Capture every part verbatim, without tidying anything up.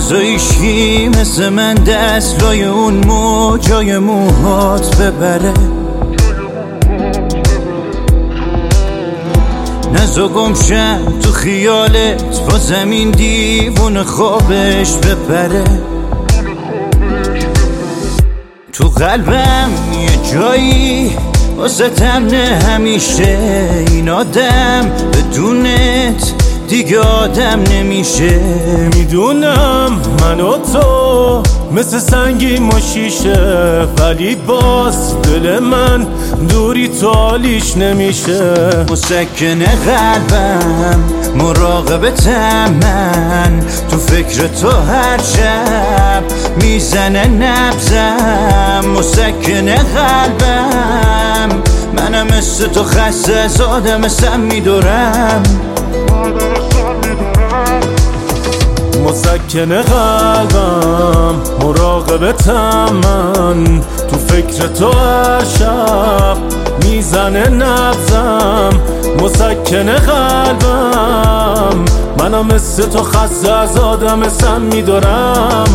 بذار ایشکی مثل من دست لای اون موجای موهات ببره، نزا گمشم تو خیالت با زمین دیوون خوابش ببره. تو قلبم یه جایی واسه تمنه همیشه، این آدم بدونت دیگه آدم نمیشه. میدونم من و تو مثل سنگی و شیشه، ولی باز دل من دوری تو حالیش نمیشه. مسکن قلبم مراقبتم من، تو فکر تو هر شب میزنه نبزم. مسکن قلبم منم مثل تو خسته از آدم سم میدورم. مسکن قلبم مراقبتم من، تو فکر تو هر شب میزنه نبزم. مسکن قلبم منم مثل تو خسته از آدم سم میدارم.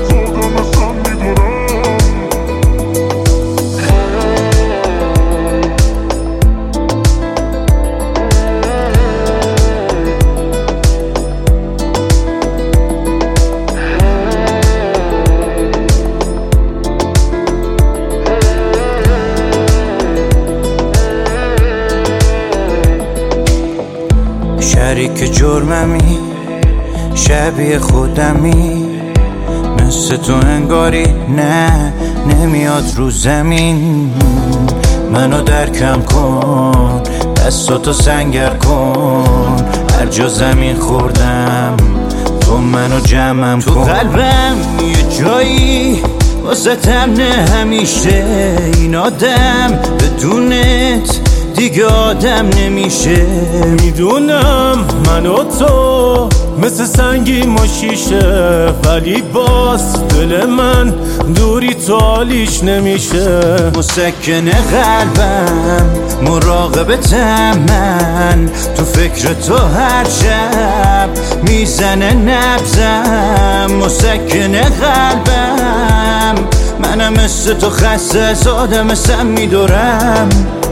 شریک جرممی شبیه خودمی، مثل تو انگاری نه نمیاد رو زمین. منو درکم کن دستاتو سنگر کن، هر جا زمین خوردم تو منو جمعم کن. تو قلبم یه جایی واسه تمنه همیشه، این آدم بدونت دیگه آدم نمیشه. میدونم من و تو مثل سنگی و شیشه، ولی باز دل من دوری تو حالیش نمیشه. مسکن قلبم مراقبتم من، تو فکر تو هر شب میزنه نبزم. مسکن قلبم منم مثل تو خسته از آدم سم میدورم.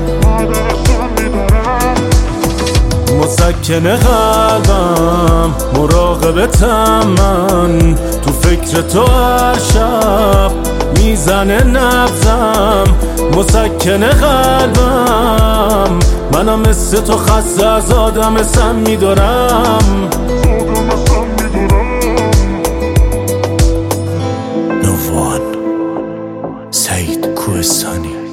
مسکن قلبم مراقبتم من، تو فکر تو هر شب میزنه نبزم. مسکن قلبم منم مثل تو خسته از آدم سم میدارم. نووان سعید کوهستانی.